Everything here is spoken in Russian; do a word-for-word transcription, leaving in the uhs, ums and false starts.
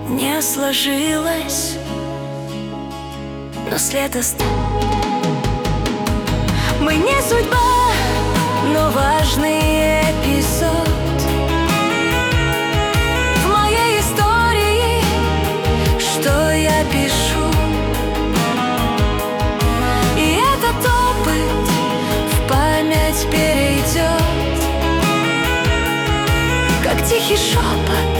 Не сложилось, но след остался. Мы не судьба, но важный эпизод в моей истории, что я пишу. И этот опыт в память перейдет, как тихий шепот